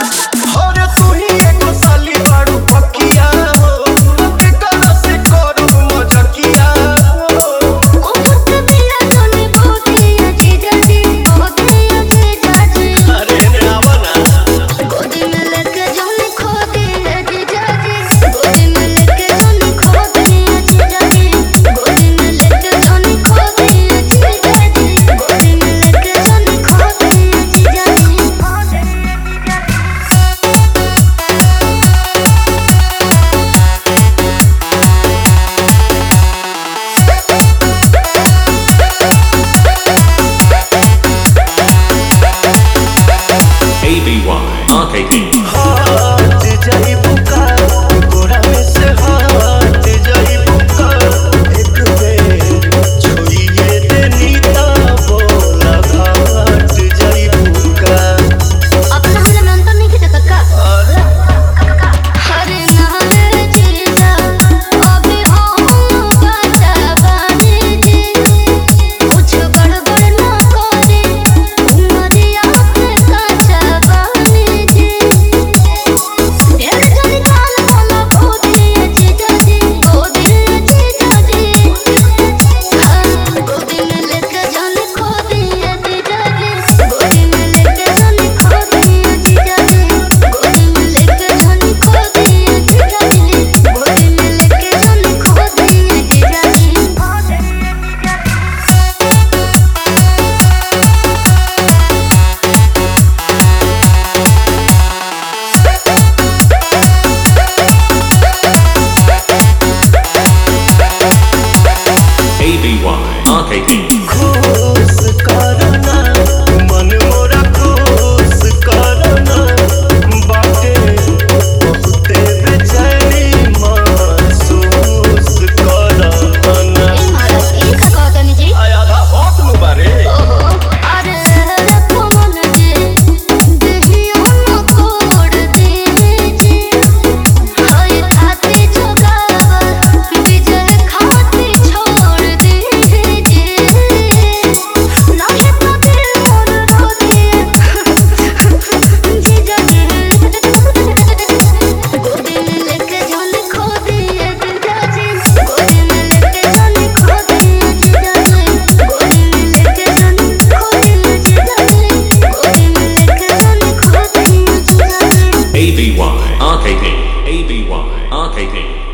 अरे तू ही एगो साली बाड़ू पकिया हो, के करा से करू मजकिया हो। ओ मुझ बिया तूने बोधिया जीजाजी, बोधिया जीजाजी। अरे ने आवा ना गोदी में लेके जाने खो दिया जीजाजी, गोदी में लेके जाने खो दिया जीजाजी, गोदी में लेके जाने खो दिया जीजाजी, गोदी में लेके जाने खो दिया जीजाजी। ABY RKT हाथ जाई बुका, गोरा में से हाथ जाई बुका। एक बेर छुइए देनी ता बोला घाट जाई बुका। अपना हमने मेंटल नहीं किया कक्का। अरे हरे नारे जीजा, अभी हम बचा बने जी। कुछ गड़बड़ ना करे, उमरिया पे कच्चा बने जी। ढेर जल्दी काल बोला गोदी जीजाजी, गोदी जीजाजी। हाँ, गोदी में लेके जाने खो दिया जीजाजी, गोदी में लेके जाने खो दिया जीजाजी, गोदी में लेके जाने खो दिया जीजाजी, गोदी में लेके जाने खो दिया जीजाजी। ABY RKT खुश करना मन मोरा, खुश करना बाटे बहुते बेचैनी महसूस करना। ए महाराज, ये का कहतनी जी? आया था बात नु बारे। ओहो, अरे रखो मन जी, देहिया न तोड़ दीजी। हाय खाती जोगावा, विजय खाती छोड़ दीजी। नाहे तो दिल मोर रो दिए जीजाजी। गोदी में लेके जाने खो दिए जीजाजी, गोदी में लेके जाने खो दिए जीजाजी, गोदी में लेके जाने खो दिए जीजाजी, गोदी में लेके जाने खो दिए जीजाजी। ABY RKT ABY RKT